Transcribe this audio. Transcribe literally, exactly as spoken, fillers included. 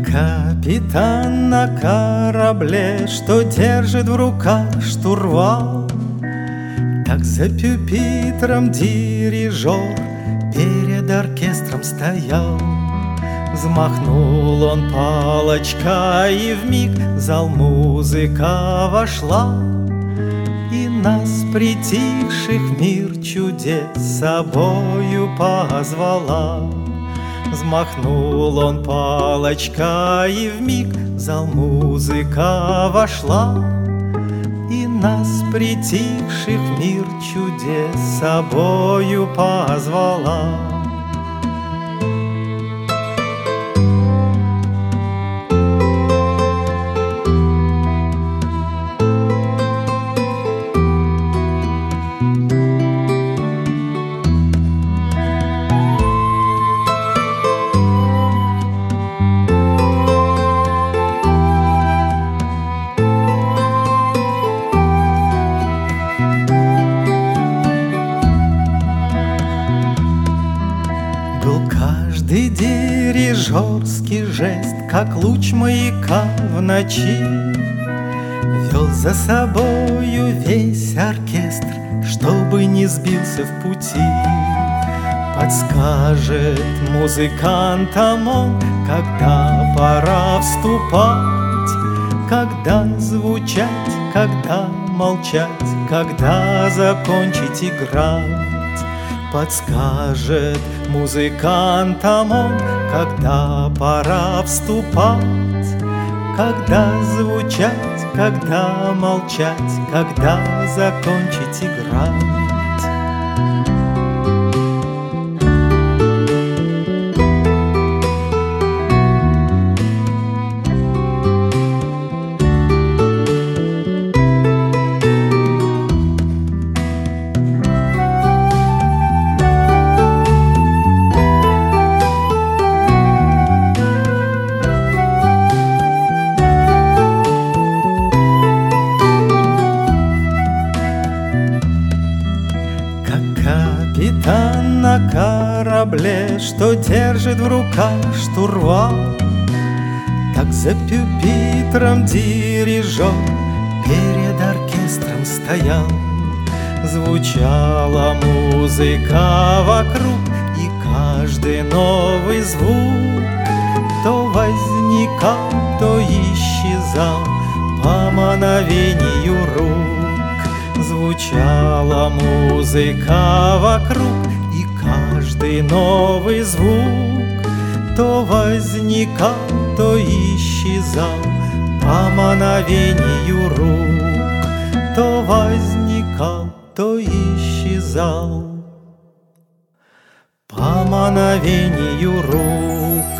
Капитан на корабле, что держит в руках штурвал, так за пюпитром дирижер перед оркестром стоял. Взмахнул он палочкой, и вмиг в зал музыка вошла, и нас, притихших, мир чудес с собою позвала. Взмахнул он палочкой, и вмиг в зал музыка вошла, и нас, притихших, мир чудес с собою позвала. Каждый дирижерский жест, как луч маяка в ночи, вел за собою весь оркестр, чтобы не сбился в пути. Подскажет музыкантам он, когда пора вступать, когда звучать, когда молчать, когда закончить играть. Подскажет музыкантам он, когда пора вступать, когда звучать, когда молчать, когда закончить играть. Капитан на корабле, что держит в руках штурвал, так за пюпитром дирижер перед оркестром стоял. Звучала музыка вокруг, и каждый новый звук то возникал, то исчезал по мановению рук. Звучала музыка вокруг, и каждый новый звук то возникал, то исчезал по мановению рук. То возникал, то исчезал по мановению рук.